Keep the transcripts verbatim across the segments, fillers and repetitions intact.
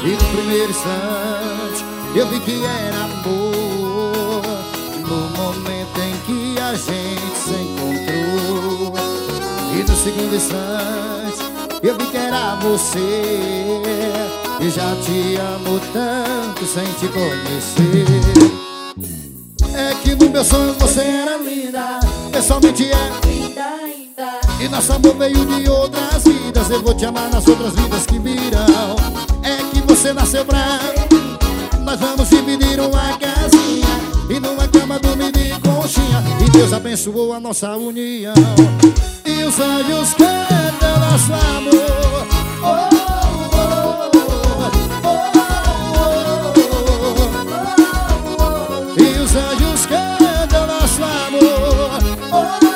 E no primeiro instante eu vi que era amor. No momento em que a gente se encontrou. E no segundo instante eu vi que era você. E já te amo tanto sem te conhecer. É que no meu sonho você era linda, pessoalmente é linda ainda. E nosso amor veio de outras vidas. Eu vou te amar nas outras vidas que virão. É que você nasceu pra nós vamos dividir uma casinha e numa cama dormir de conchinha. E Deus abençoou a nossa união. E os anjos cantam nosso amor. Oh, oh, oh, oh, oh, oh, oh. E os anjos cantam nosso amor. Oh,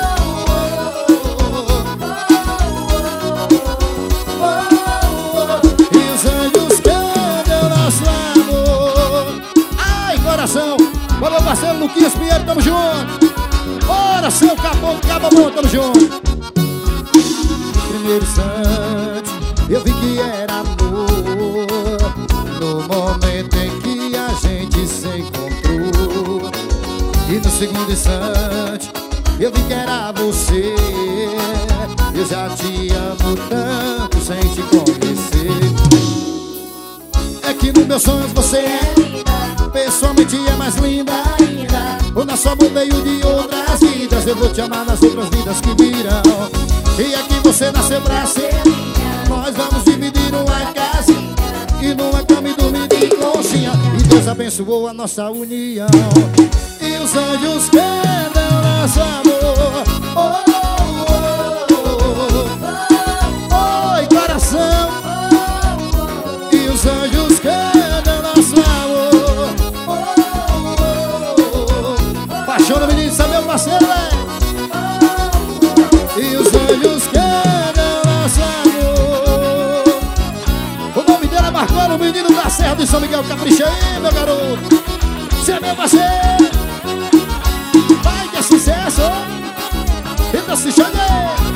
oh, oh, oh. E os anjos cantam nosso amor. Ai, coração. Valeu, parceiro Luquinhas Pinheiro, tamo junto. Bora, seu caboclo, caboclo, tamo junto. Primeiro instante eu vi que era amor. No momento em que a gente se encontrou. E no segundo instante eu vi que era você. Eu já te amo tanto sem te conhecer. É que nos meus sonhos você é linda, pessoalmente é mais linda ainda. O nosso amor veio de outras vidas. Eu vou te amar nas outras vidas que virão. E aqui você nasceu pra ser minha. Nós vamos dividir uma casinha e numa cama e dormir de conchinha. E Deus abençoou a nossa união. E os anjos cantam nosso amor. Oh, oh, oh, oh, oh. Oi, coração. E os anjos cantam nosso amor. Oh, oh, oh. Paixão do menino, sabe meu parceiro, é? E os anjos cantam nosso amor. O nome dele é Marcelo, o menino da Serra de São Miguel. Capricha aí, meu garoto. Você é meu parceiro. Vai que é sucesso. Entra se chama.